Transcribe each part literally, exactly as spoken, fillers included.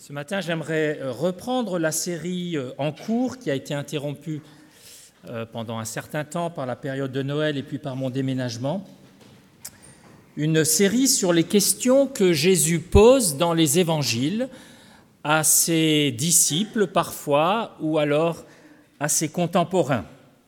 Ce matin, j'aimerais reprendre la série en cours qui a été interrompue pendant un certain temps par la période de Noël et puis par mon déménagement. Une série sur les questions que Jésus pose dans les évangiles à ses disciples parfois ou alors à ses contemporains.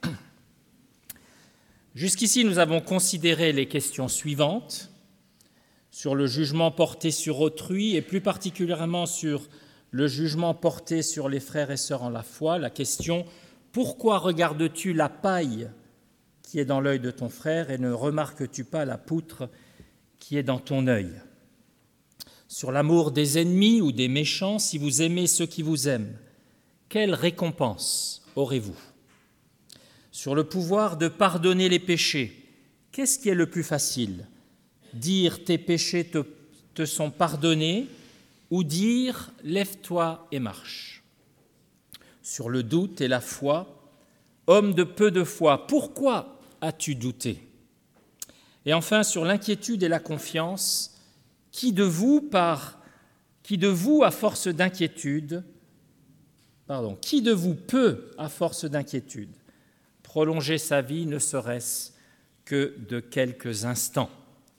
Jusqu'ici, nous avons considéré les questions suivantes sur le jugement porté sur autrui et plus particulièrement sur le jugement porté sur les frères et sœurs en la foi, la question « Pourquoi regardes-tu la paille qui est dans l'œil de ton frère et ne remarques-tu pas la poutre qui est dans ton œil ?» Sur l'amour des ennemis ou des méchants, si vous aimez ceux qui vous aiment, quelle récompense aurez-vous ? Sur le pouvoir de pardonner les péchés, qu'est-ce qui est le plus facile ? Dire « tes péchés te, te sont pardonnés » ou dire « lève-toi et marche ». Sur le doute et la foi, homme de peu de foi, pourquoi as-tu douté ? Et enfin, sur l'inquiétude et la confiance, qui de vous, par, qui de vous à force d'inquiétude, pardon, qui de vous peut, à force d'inquiétude, prolonger sa vie ne serait-ce que de quelques instants ?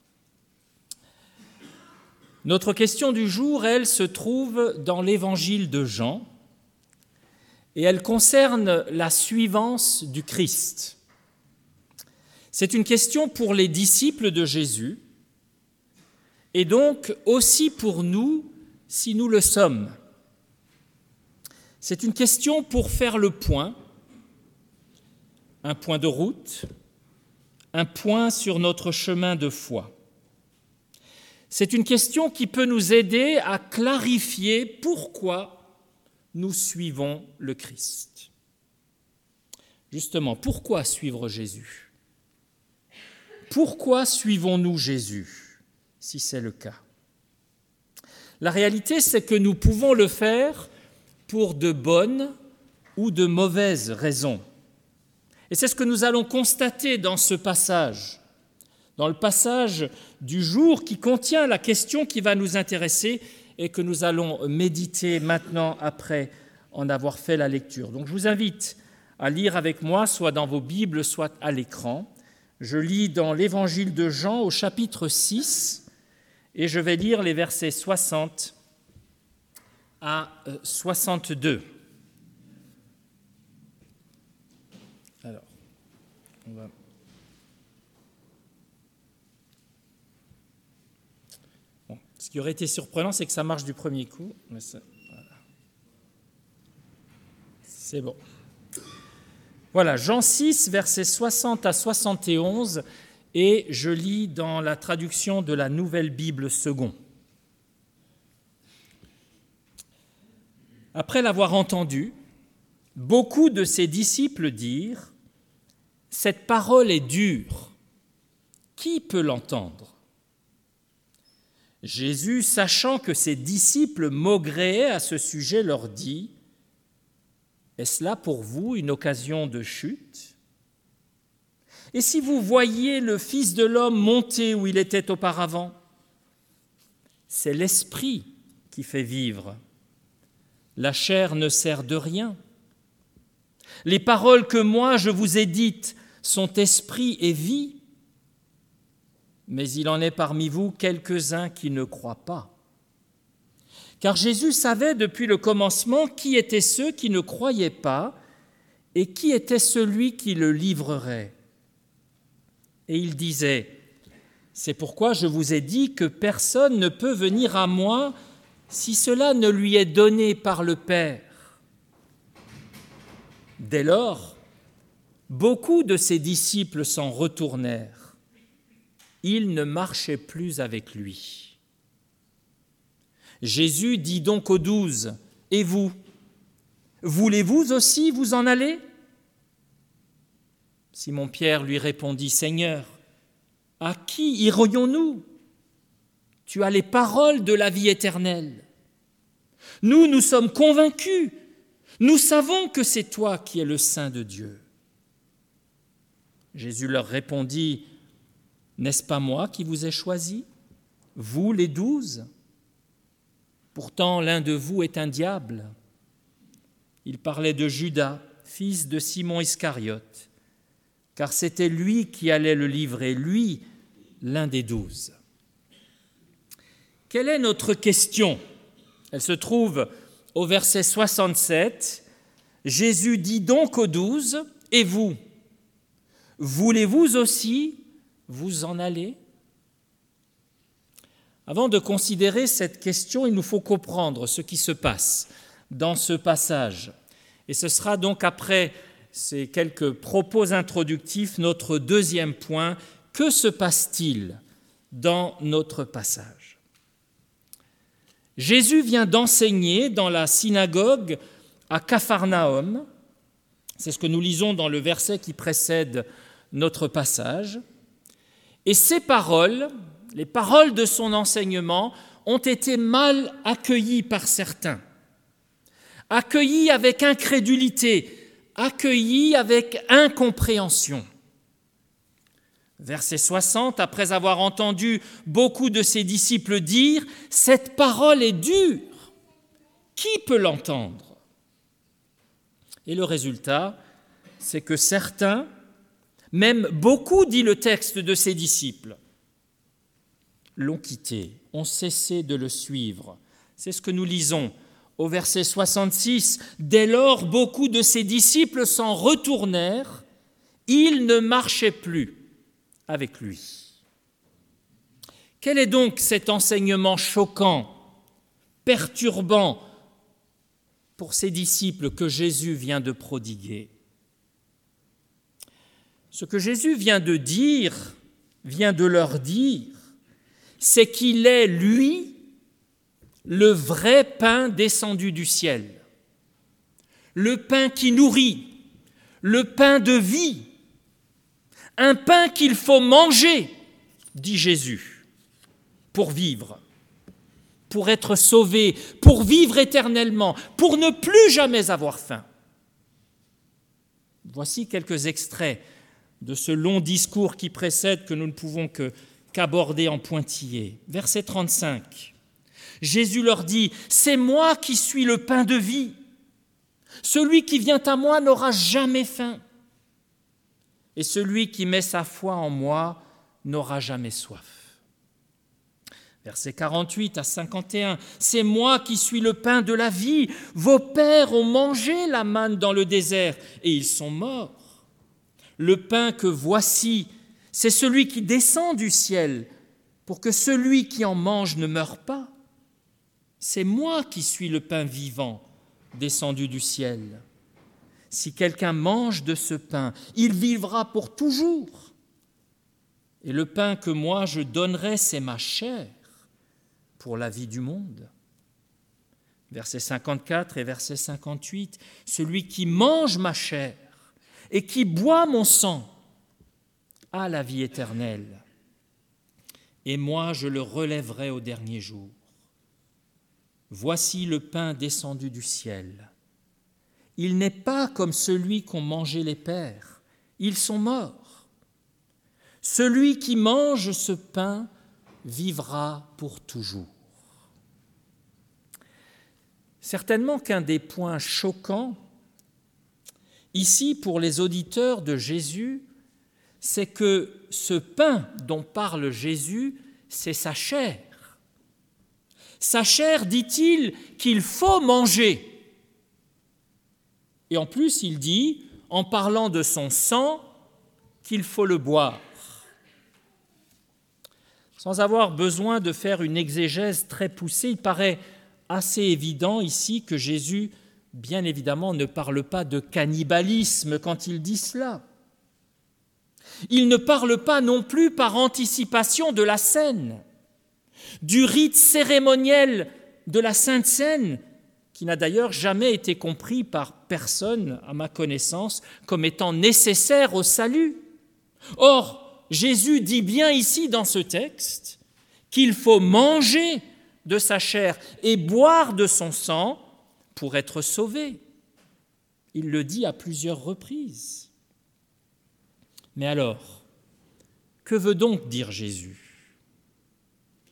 Notre question du jour, elle, se trouve dans l'évangile de Jean et elle concerne la suivance du Christ. C'est une question pour les disciples de Jésus et donc aussi pour nous si nous le sommes. C'est une question pour faire le point, un point de route, un point sur notre chemin de foi. C'est une question qui peut nous aider à clarifier pourquoi nous suivons le Christ. Justement, pourquoi suivre Jésus ? Pourquoi suivons-nous Jésus, si c'est le cas ? La réalité, c'est que nous pouvons le faire pour de bonnes ou de mauvaises raisons. Et c'est ce que nous allons constater dans ce passage. Dans le passage du jour qui contient la question qui va nous intéresser et que nous allons méditer maintenant après en avoir fait la lecture. Donc je vous invite à lire avec moi, soit dans vos Bibles, soit à l'écran. Je lis dans l'Évangile de Jean au chapitre six et je vais lire les versets soixante à soixante-deux. Alors, on va... Ce qui aurait été surprenant, c'est que ça marche du premier coup. Mais ça, voilà. C'est bon. Voilà, Jean six, versets soixante à soixante et onze, et je lis dans la traduction de la Nouvelle Bible Second. Après l'avoir entendu, beaucoup de ses disciples dirent « Cette parole est dure, qui peut l'entendre ?» Jésus, sachant que ses disciples maugréaient à ce sujet, leur dit « Est-ce là pour vous une occasion de chute ? Et si vous voyiez le Fils de l'homme monter où il était auparavant ? C'est l'Esprit qui fait vivre. La chair ne sert de rien. Les paroles que moi je vous ai dites sont esprit et vie. Mais il en est parmi vous quelques-uns qui ne croient pas. Car Jésus savait depuis le commencement qui étaient ceux qui ne croyaient pas et qui était celui qui le livrerait. Et il disait, « C'est pourquoi je vous ai dit que personne ne peut venir à moi si cela ne lui est donné par le Père. » Dès lors, beaucoup de ses disciples s'en retournèrent. Il ne marchait plus avec lui. Jésus dit donc aux douze, « Et vous, voulez-vous aussi vous en aller ?» Simon-Pierre lui répondit, « Seigneur, à qui irions-nous ? Tu as les paroles de la vie éternelle. Nous, nous sommes convaincus, nous savons que c'est toi qui es le Saint de Dieu. » Jésus leur répondit, « N'est-ce pas moi qui vous ai choisi, vous les douze ? Pourtant, l'un de vous est un diable. » Il parlait de Judas, fils de Simon Iscariote, car c'était lui qui allait le livrer, lui, l'un des douze. Quelle est notre question ? Elle se trouve au verset soixante-sept. Jésus dit donc aux douze, « Et vous, voulez-vous aussi vous en aller ?» Avant de considérer cette question, il nous faut comprendre ce qui se passe dans ce passage. Et ce sera donc après ces quelques propos introductifs notre deuxième point. Que se passe-t-il dans notre passage ? Jésus vient d'enseigner dans la synagogue à Capharnaüm. C'est ce que nous lisons dans le verset qui précède notre passage. Et ces paroles, les paroles de son enseignement, ont été mal accueillies par certains. Accueillies avec incrédulité, accueillies avec incompréhension. Verset soixante, après avoir entendu beaucoup de ses disciples dire « Cette parole est dure, qui peut l'entendre ?» Et le résultat, c'est que certains, même beaucoup, dit le texte de ses disciples, l'ont quitté, ont cessé de le suivre. C'est ce que nous lisons au verset soixante-six. « Dès lors, beaucoup de ses disciples s'en retournèrent, ils ne marchaient plus avec lui. » Quel est donc cet enseignement choquant, perturbant pour ses disciples que Jésus vient de prodiguer ? Ce que Jésus vient de dire, vient de leur dire, c'est qu'il est, lui, le vrai pain descendu du ciel, le pain qui nourrit, le pain de vie, un pain qu'il faut manger, dit Jésus, pour vivre, pour être sauvé, pour vivre éternellement, pour ne plus jamais avoir faim. Voici quelques extraits de ce long discours qui précède, que nous ne pouvons que, qu'aborder en pointillé. Verset trente-cinq. Jésus leur dit « C'est moi qui suis le pain de vie. Celui qui vient à moi n'aura jamais faim. Et celui qui met sa foi en moi n'aura jamais soif. » Versets quarante-huit à cinquante et un. « C'est moi qui suis le pain de la vie. Vos pères ont mangé la manne dans le désert et ils sont morts. Le pain que voici, c'est celui qui descend du ciel pour que celui qui en mange ne meure pas. C'est moi qui suis le pain vivant descendu du ciel. Si quelqu'un mange de ce pain, il vivra pour toujours. Et le pain que moi je donnerai, c'est ma chair pour la vie du monde. » Versets cinquante-quatre et verset cinquante-huit. « Celui qui mange ma chair et qui boit mon sang a la vie éternelle. Et moi, je le relèverai au dernier jour. Voici le pain descendu du ciel. Il n'est pas comme celui qu'ont mangé les pères. Ils sont morts. Celui qui mange ce pain vivra pour toujours. » Certainement qu'un des points choquants ici pour les auditeurs de Jésus, c'est que ce pain dont parle Jésus, c'est sa chair. Sa chair, dit-il, qu'il faut manger. Et en plus, il dit, en parlant de son sang, qu'il faut le boire. Sans avoir besoin de faire une exégèse très poussée, il paraît assez évident ici que Jésus, bien évidemment, ne parle pas de cannibalisme quand il dit cela. Il ne parle pas non plus par anticipation de la scène, du rite cérémoniel de la Sainte Seine, qui n'a d'ailleurs jamais été compris par personne, à ma connaissance, comme étant nécessaire au salut. Or, Jésus dit bien ici dans ce texte qu'il faut manger de sa chair et boire de son sang pour être sauvé. Il le dit à plusieurs reprises. Mais alors, que veut donc dire Jésus ?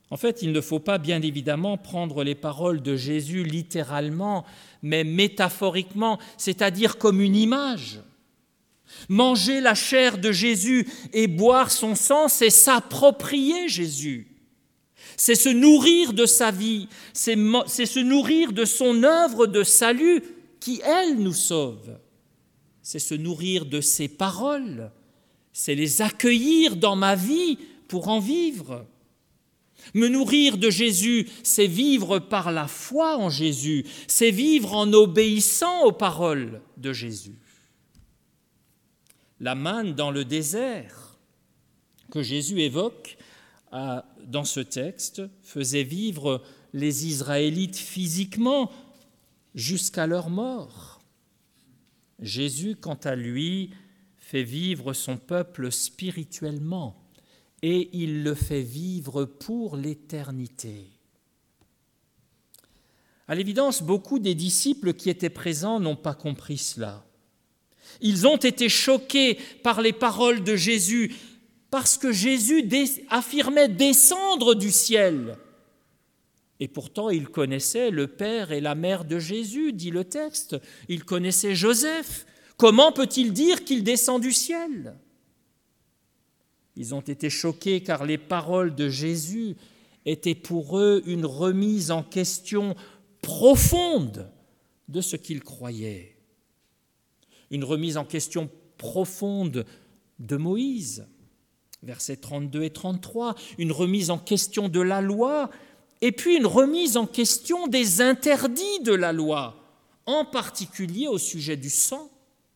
En fait, il ne faut pas bien évidemment prendre les paroles de Jésus littéralement, mais métaphoriquement, c'est-à-dire comme une image. Manger la chair de Jésus et boire son sang, c'est s'approprier Jésus. C'est se nourrir de sa vie, c'est, c'est se nourrir de son œuvre de salut qui, elle, nous sauve. C'est se nourrir de ses paroles, c'est les accueillir dans ma vie pour en vivre. Me nourrir de Jésus, c'est vivre par la foi en Jésus, c'est vivre en obéissant aux paroles de Jésus. La manne dans le désert que Jésus évoque dans ce texte faisait vivre les Israélites physiquement jusqu'à leur mort. Jésus, quant à lui, fait vivre son peuple spirituellement et il le fait vivre pour l'éternité. À l'évidence, beaucoup des disciples qui étaient présents n'ont pas compris cela. Ils ont été choqués par les paroles de Jésus, parce que Jésus affirmait descendre du ciel. Et pourtant, ils connaissaient le père et la mère de Jésus, dit le texte. Ils connaissaient Joseph. Comment peut-il dire qu'il descend du ciel ? Ils ont été choqués car les paroles de Jésus étaient pour eux une remise en question profonde de ce qu'ils croyaient. Une remise en question profonde de Moïse, versets trente-deux et trente-trois, une remise en question de la loi, et puis une remise en question des interdits de la loi, en particulier au sujet du sang.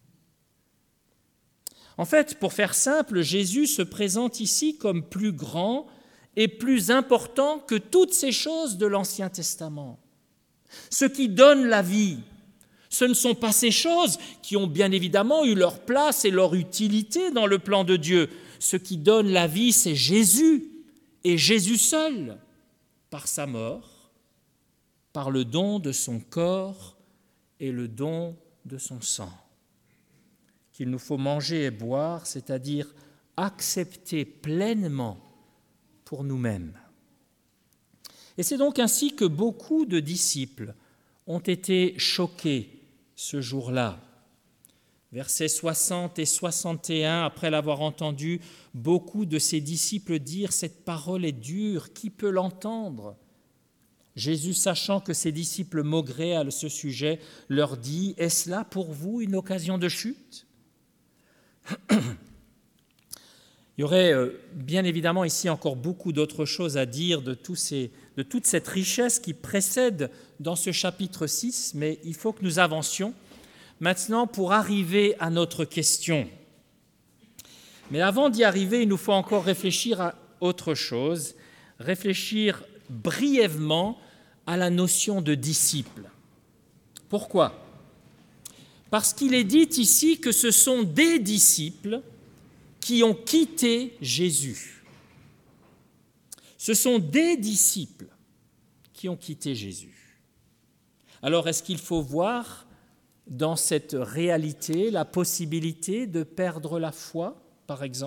En fait, pour faire simple, Jésus se présente ici comme plus grand et plus important que toutes ces choses de l'Ancien Testament. Ce qui donne la vie, ce ne sont pas ces choses qui ont bien évidemment eu leur place et leur utilité dans le plan de Dieu. Ce qui donne la vie, c'est Jésus, et Jésus seul, par sa mort, par le don de son corps et le don de son sang, qu'il nous faut manger et boire, c'est-à-dire accepter pleinement pour nous-mêmes. Et c'est donc ainsi que beaucoup de disciples ont été choqués ce jour-là. Versets soixante et soixante et un, après l'avoir entendu, beaucoup de ses disciples dire « Cette parole est dure, qui peut l'entendre ?» Jésus, sachant que ses disciples maugraient à ce sujet, leur dit « Est-ce là pour vous une occasion de chute ?» Il y aurait bien évidemment ici encore beaucoup d'autres choses à dire de, tous ces, de toute cette richesse qui précède dans ce chapitre six, mais il faut que nous avancions maintenant pour arriver à notre question. Mais avant d'y arriver, il nous faut encore réfléchir à autre chose, réfléchir brièvement à la notion de disciple. Pourquoi ? Parce qu'il est dit ici que ce sont des disciples qui ont quitté Jésus. Ce sont des disciples qui ont quitté Jésus. Alors, est-ce qu'il faut voir dans cette réalité la possibilité de perdre la foi, par exemple ?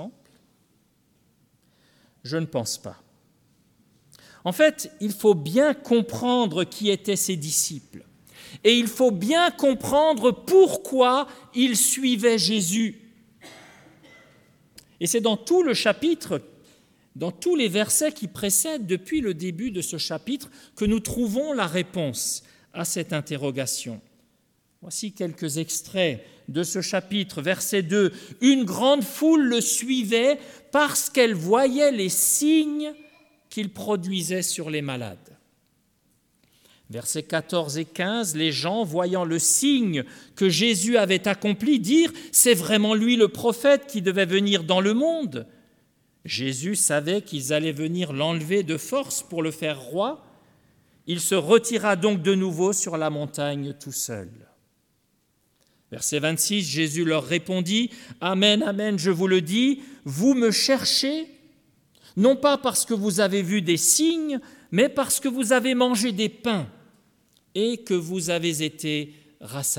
Je ne pense pas. En fait, il faut bien comprendre qui étaient ces disciples. Et il faut bien comprendre pourquoi ils suivaient Jésus. Et c'est dans tout le chapitre, dans tous les versets qui précèdent depuis le début de ce chapitre, que nous trouvons la réponse à cette interrogation. Voici quelques extraits de ce chapitre, verset deux. « Une grande foule le suivait parce qu'elle voyait les signes qu'il produisait sur les malades. » Versets quatorze et quinze, les gens, voyant le signe que Jésus avait accompli, dirent « C'est vraiment lui le prophète qui devait venir dans le monde. » Jésus savait qu'ils allaient venir l'enlever de force pour le faire roi. Il se retira donc de nouveau sur la montagne tout seul. Verset vingt-six, Jésus leur répondit « Amen, amen, je vous le dis, vous me cherchez, non pas parce que vous avez vu des signes, mais parce que vous avez mangé des pains et que vous avez été rassasiés. »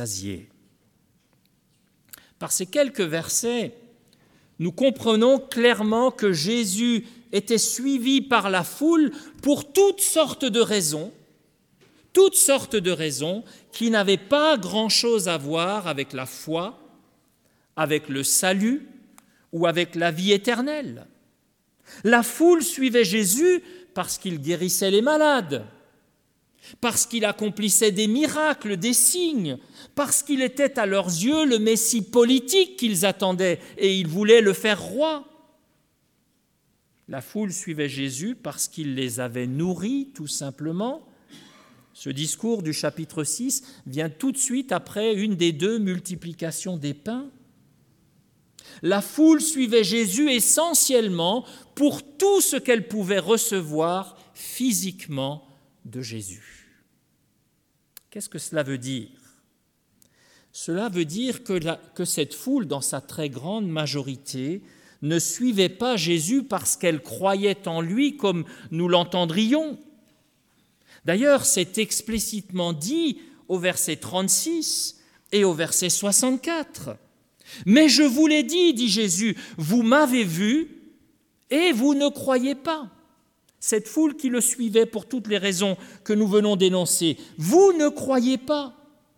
Par ces quelques versets, nous comprenons clairement que Jésus était suivi par la foule pour toutes sortes de raisons, toutes sortes de raisons qui n'avaient pas grand-chose à voir avec la foi, avec le salut ou avec la vie éternelle. La foule suivait Jésus parce qu'il guérissait les malades, parce qu'il accomplissait des miracles, des signes, parce qu'il était à leurs yeux le Messie politique qu'ils attendaient et ils voulaient le faire roi. La foule suivait Jésus parce qu'il les avait nourris, tout simplement. Ce discours du chapitre six vient tout de suite après une des deux multiplications des pains. La foule suivait Jésus essentiellement pour tout ce qu'elle pouvait recevoir physiquement de Jésus. Qu'est-ce que cela veut dire ? Cela veut dire que, la, que cette foule, dans sa très grande majorité, ne suivait pas Jésus parce qu'elle croyait en lui comme nous l'entendrions. D'ailleurs, c'est explicitement dit au verset trente-six et au verset soixante-quatre. « Mais je vous l'ai dit, dit Jésus, vous m'avez vu et vous ne croyez pas. » Cette foule qui le suivait pour toutes les raisons que nous venons d'énoncer, vous ne croyez pas.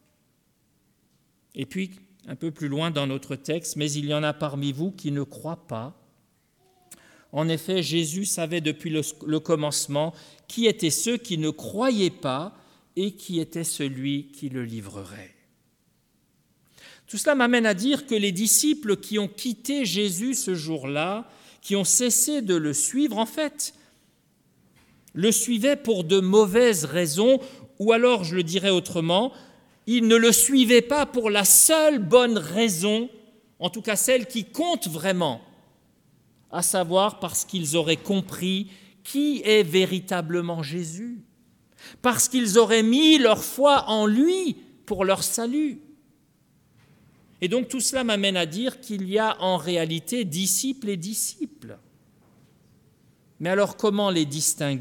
Et puis, un peu plus loin dans notre texte, « Mais il y en a parmi vous qui ne croient pas. » En effet, Jésus savait depuis le, le commencement qui étaient ceux qui ne croyaient pas et qui était celui qui le livrerait. Tout cela m'amène à dire que les disciples qui ont quitté Jésus ce jour-là, qui ont cessé de le suivre, en fait, le suivaient pour de mauvaises raisons, ou alors, je le dirais autrement, ils ne le suivaient pas pour la seule bonne raison, en tout cas celle qui compte vraiment, à savoir parce qu'ils auraient compris qui est véritablement Jésus, parce qu'ils auraient mis leur foi en lui pour leur salut. Et donc tout cela m'amène à dire qu'il y a en réalité disciples et disciples. Mais alors comment les distinguer ?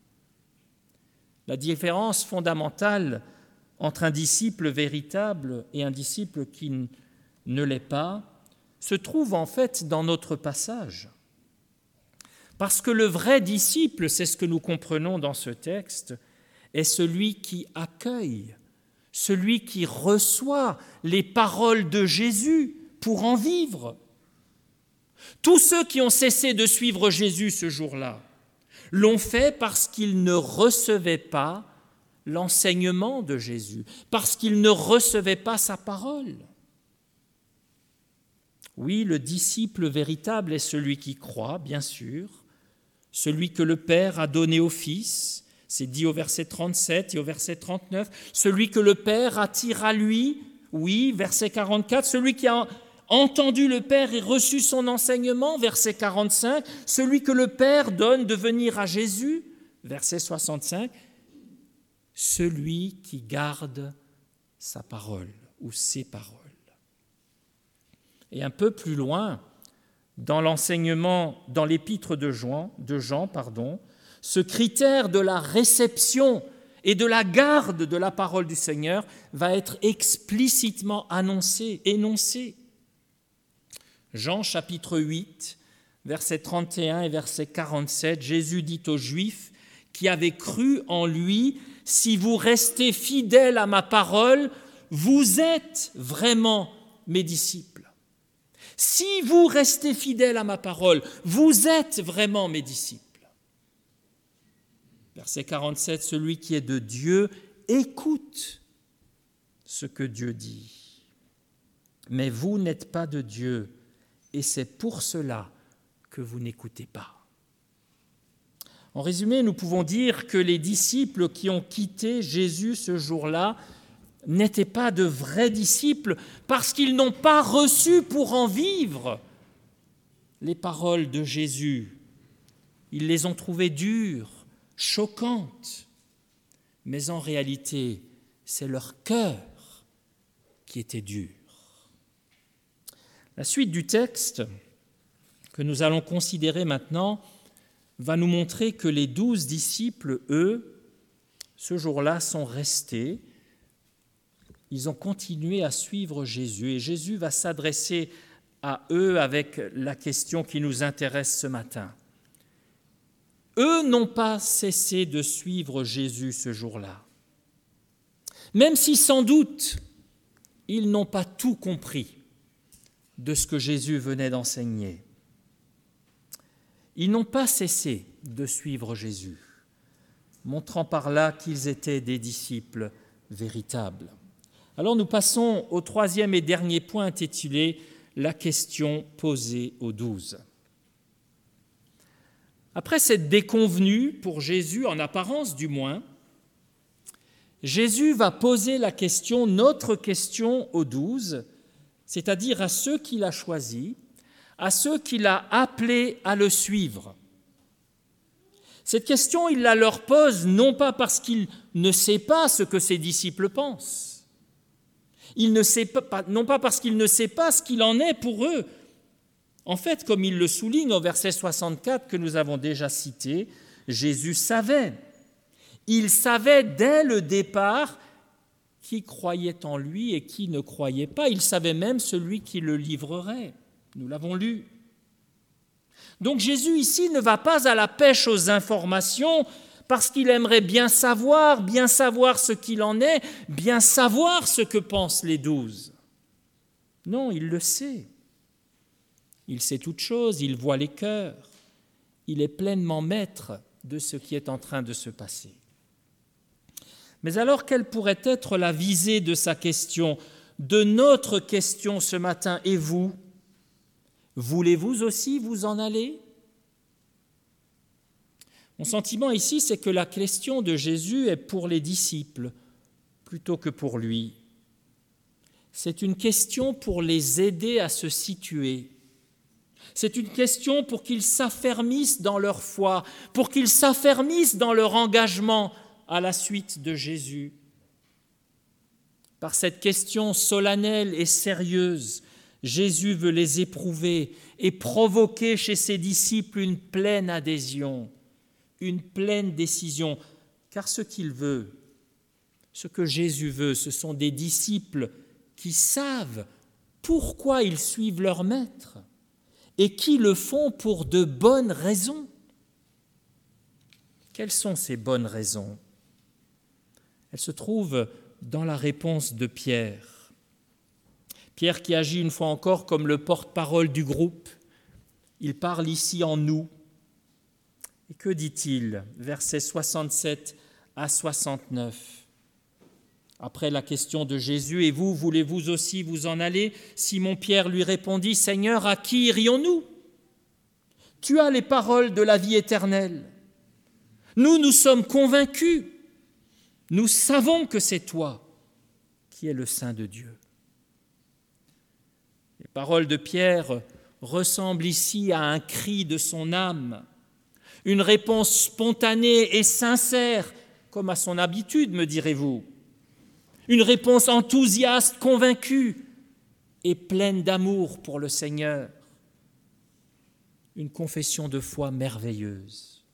La différence fondamentale entre un disciple véritable et un disciple qui ne l'est pas se trouve en fait dans notre passage. Parce que le vrai disciple, c'est ce que nous comprenons dans ce texte, est celui qui accueille, celui qui reçoit les paroles de Jésus pour en vivre. Tous ceux qui ont cessé de suivre Jésus ce jour-là l'ont fait parce qu'ils ne recevaient pas l'enseignement de Jésus, parce qu'ils ne recevaient pas sa parole. Oui, le disciple véritable est celui qui croit, bien sûr, celui que le Père a donné au Fils, c'est dit au verset trente-sept et au verset trente-neuf, celui que le Père attire à lui, oui, verset quarante-quatre, celui qui a entendu le Père et reçu son enseignement, verset quarante-cinq, celui que le Père donne de venir à Jésus, verset soixante-cinq, celui qui garde sa parole ou ses paroles. Et un peu plus loin, dans l'enseignement, dans l'épître de Jean, de Jean, pardon, ce critère de la réception et de la garde de la parole du Seigneur va être explicitement annoncé, énoncé. Jean chapitre huit, versets trente et un et verset quarante-sept, Jésus dit aux Juifs qui avaient cru en lui, « Si vous restez fidèles à ma parole, vous êtes vraiment mes disciples. Si vous restez fidèles à ma parole, vous êtes vraiment mes disciples. » Verset quarante-sept, « Celui qui est de Dieu écoute ce que Dieu dit. Mais vous n'êtes pas de Dieu, et c'est pour cela que vous n'écoutez pas. » En résumé, nous pouvons dire que les disciples qui ont quitté Jésus ce jour-là n'étaient pas de vrais disciples parce qu'ils n'ont pas reçu pour en vivre les paroles de Jésus. Ils les ont trouvées dures, choquantes, mais en réalité, c'est leur cœur qui était dur. La suite du texte que nous allons considérer maintenant va nous montrer que les douze disciples, eux, ce jour-là, sont restés. Ils ont continué à suivre Jésus et Jésus va s'adresser à eux avec la question qui nous intéresse ce matin. Eux n'ont pas cessé de suivre Jésus ce jour-là, même si sans doute ils n'ont pas tout compris de ce que Jésus venait d'enseigner. Ils n'ont pas cessé de suivre Jésus, montrant par là qu'ils étaient des disciples véritables. Alors nous passons au troisième et dernier point intitulé « La question posée aux douze ». Après cette déconvenue, pour Jésus, en apparence du moins, Jésus va poser la question, notre question aux douze, c'est-à-dire à ceux qu'il a choisis, à ceux qu'il a appelés à le suivre. Cette question, il la leur pose non pas parce qu'il ne sait pas ce que ses disciples pensent, il ne sait pas, non pas parce qu'il ne sait pas ce qu'il en est pour eux. En fait, comme il le souligne au verset soixante-quatre que nous avons déjà cité, Jésus savait. Il savait dès le départ qui croyait en lui et qui ne croyait pas. Il savait même celui qui le livrerait. Nous l'avons lu. Donc Jésus ici ne va pas à la pêche aux informations parce qu'il aimerait bien savoir, bien savoir ce qu'il en est, bien savoir ce que pensent les douze. Non, il le sait. Il sait toutes choses, il voit les cœurs. Il est pleinement maître de ce qui est en train de se passer. Mais alors, quelle pourrait être la visée de sa question, de notre question ce matin? Et vous? Voulez-vous aussi vous en aller? Mon sentiment ici, c'est que la question de Jésus est pour les disciples plutôt que pour lui. C'est une question pour les aider à se situer. C'est une question pour qu'ils s'affermissent dans leur foi, pour qu'ils s'affermissent dans leur engagement à la suite de Jésus. Par cette question solennelle et sérieuse, Jésus veut les éprouver et provoquer chez ses disciples une pleine adhésion, une pleine décision, car ce qu'il veut, ce que Jésus veut, ce sont des disciples qui savent pourquoi ils suivent leur maître et qui le font pour de bonnes raisons. Quelles sont ces bonnes raisons? Elles se trouvent dans la réponse de Pierre. Pierre qui agit une fois encore comme le porte-parole du groupe. Il parle ici en nous. Et que dit-il? Versets soixante-sept à soixante-neuf. Après la question de Jésus, « Et vous, voulez-vous aussi vous en aller ?» Simon-Pierre lui répondit, « Seigneur, à qui irions-nous? Tu as les paroles de la vie éternelle. Nous, nous sommes convaincus. Nous savons que c'est toi qui es le Saint de Dieu. » Les paroles de Pierre ressemblent ici à un cri de son âme, une réponse spontanée et sincère, comme à son habitude, me direz-vous. Une réponse enthousiaste, convaincue et pleine d'amour pour le Seigneur. Une confession de foi merveilleuse.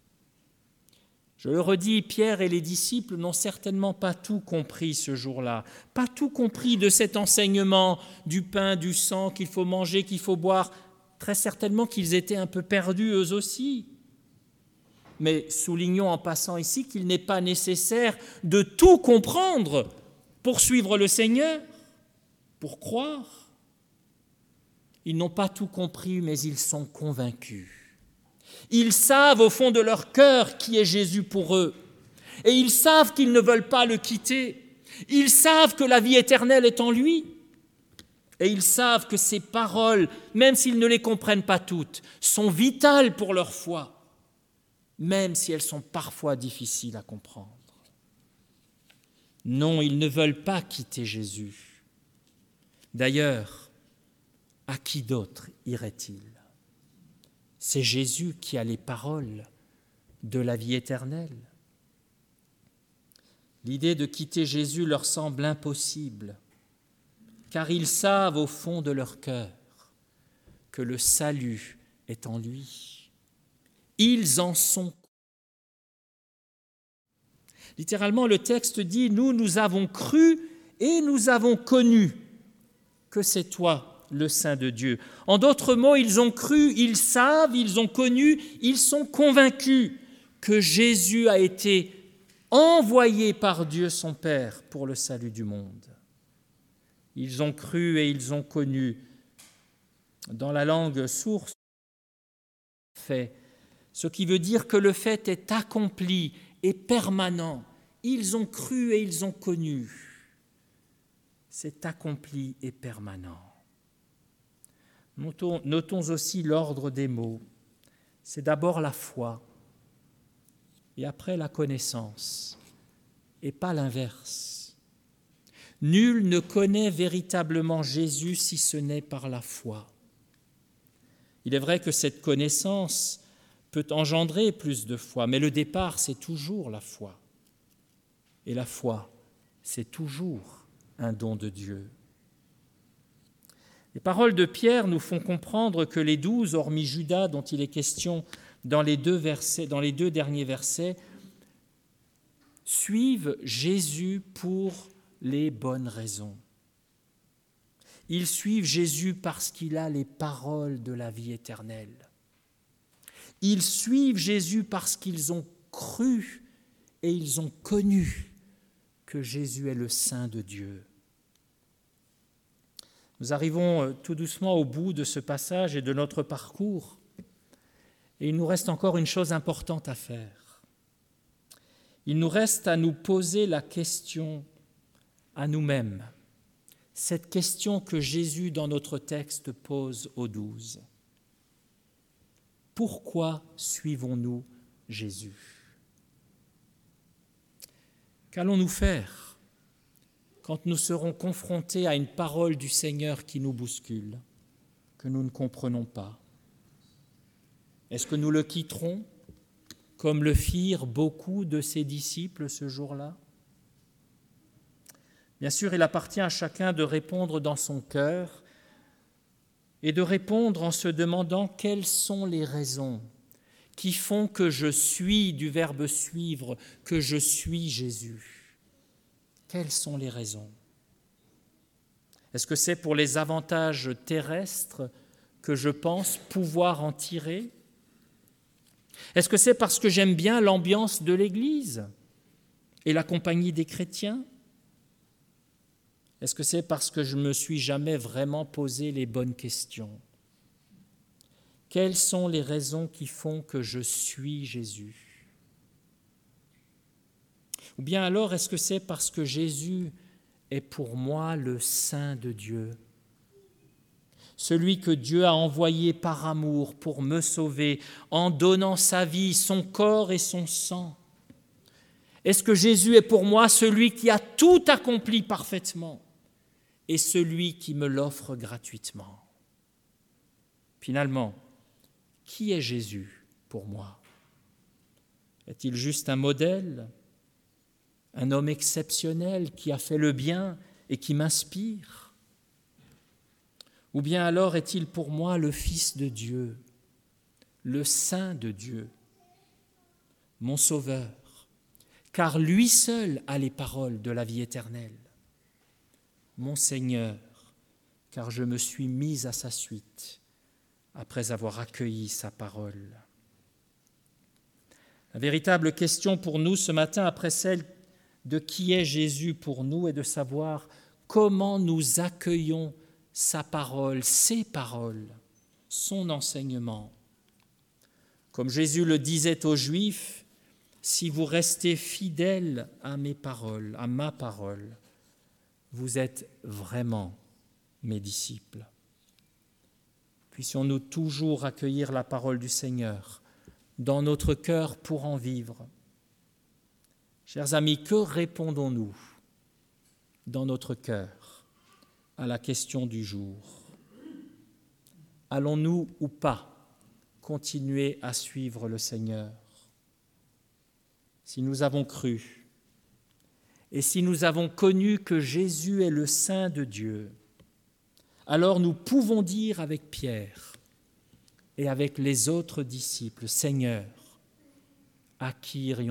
Je le redis, Pierre et les disciples n'ont certainement pas tout compris ce jour-là, pas tout compris de cet enseignement du pain, du sang, qu'il faut manger, qu'il faut boire. Très certainement qu'ils étaient un peu perdus eux aussi. Mais soulignons en passant ici qu'il n'est pas nécessaire de tout comprendre pour suivre le Seigneur, pour croire. Ils n'ont pas tout compris, mais ils sont convaincus. Ils savent au fond de leur cœur qui est Jésus pour eux. Et ils savent qu'ils ne veulent pas le quitter. Ils savent que la vie éternelle est en lui. Et ils savent que ses paroles, même s'ils ne les comprennent pas toutes, sont vitales pour leur foi, même si elles sont parfois difficiles à comprendre. Non, ils ne veulent pas quitter Jésus. D'ailleurs, à qui d'autre irait-il? C'est Jésus qui a les paroles de la vie éternelle. L'idée de quitter Jésus leur semble impossible, car ils savent au fond de leur cœur que le salut est en lui. Ils en sont. Littéralement, le texte dit « Nous, nous avons cru et nous avons connu que c'est toi le Saint de Dieu. En d'autres mots, ils ont cru, ils savent, ils ont connu, ils sont convaincus que Jésus a été envoyé par Dieu son Père pour le salut du monde. Ils ont cru et ils ont connu. Dans la langue source, fait, ce qui veut dire que le fait est accompli et permanent. Ils ont cru et ils ont connu. C'est accompli et permanent. Notons, notons aussi l'ordre des mots. C'est d'abord la foi et après la connaissance, et pas l'inverse. Nul ne connaît véritablement Jésus si ce n'est par la foi. Il est vrai que cette connaissance peut engendrer plus de foi, mais le départ, c'est toujours la foi. Et la foi, c'est toujours un don de Dieu. Les paroles de Pierre nous font comprendre que les douze, hormis Judas, dont il est question dans les deux versets, dans les deux derniers versets, suivent Jésus pour les bonnes raisons. Ils suivent Jésus parce qu'il a les paroles de la vie éternelle. Ils suivent Jésus parce qu'ils ont cru et ils ont connu que Jésus est le Saint de Dieu. Nous arrivons tout doucement au bout de ce passage et de notre parcours, et il nous reste encore une chose importante à faire. Il nous reste à nous poser la question à nous-mêmes, cette question que Jésus dans notre texte pose aux douze. Pourquoi suivons-nous Jésus ? Qu'allons-nous faire quand nous serons confrontés à une parole du Seigneur qui nous bouscule, que nous ne comprenons pas ? Est-ce que nous le quitterons, comme le firent beaucoup de ses disciples ce jour-là ? Bien sûr, il appartient à chacun de répondre dans son cœur et de répondre en se demandant quelles sont les raisons qui font que je suis, du verbe suivre, que je suis Jésus. Quelles sont les raisons ? Est-ce que c'est pour les avantages terrestres que je pense pouvoir en tirer ? Est-ce que c'est parce que j'aime bien l'ambiance de l'Église et la compagnie des chrétiens ? Est-ce que c'est parce que je ne me suis jamais vraiment posé les bonnes questions ? Quelles sont les raisons qui font que je suis Jésus ? Ou bien alors, est-ce que c'est parce que Jésus est pour moi le Saint de Dieu, celui que Dieu a envoyé par amour pour me sauver en donnant sa vie, son corps et son sang ? Est-ce que Jésus est pour moi celui qui a tout accompli parfaitement et celui qui me l'offre gratuitement ? Finalement, qui est Jésus pour moi ? Est-il juste un modèle ? Un homme exceptionnel qui a fait le bien et qui m'inspire ? Ou bien alors est-il pour moi le Fils de Dieu, le Saint de Dieu, mon Sauveur, car lui seul a les paroles de la vie éternelle, mon Seigneur, car je me suis mis à sa suite après avoir accueilli sa parole. La véritable question pour nous ce matin, après celle de qui est Jésus pour nous, est de savoir comment nous accueillons sa parole, ses paroles, son enseignement. Comme Jésus le disait aux Juifs, « Si vous restez fidèles à mes paroles, à ma parole, vous êtes vraiment mes disciples. » Puissions-nous toujours accueillir la parole du Seigneur dans notre cœur pour en vivre. Chers amis, que répondons-nous dans notre cœur à la question du jour ? Allons-nous ou pas continuer à suivre le Seigneur ? Si nous avons cru et si nous avons connu que Jésus est le Saint de Dieu, alors nous pouvons dire avec Pierre et avec les autres disciples, « Seigneur, à qui irions-nous ?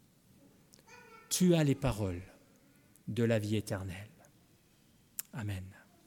Tu as les paroles de la vie éternelle. » Amen.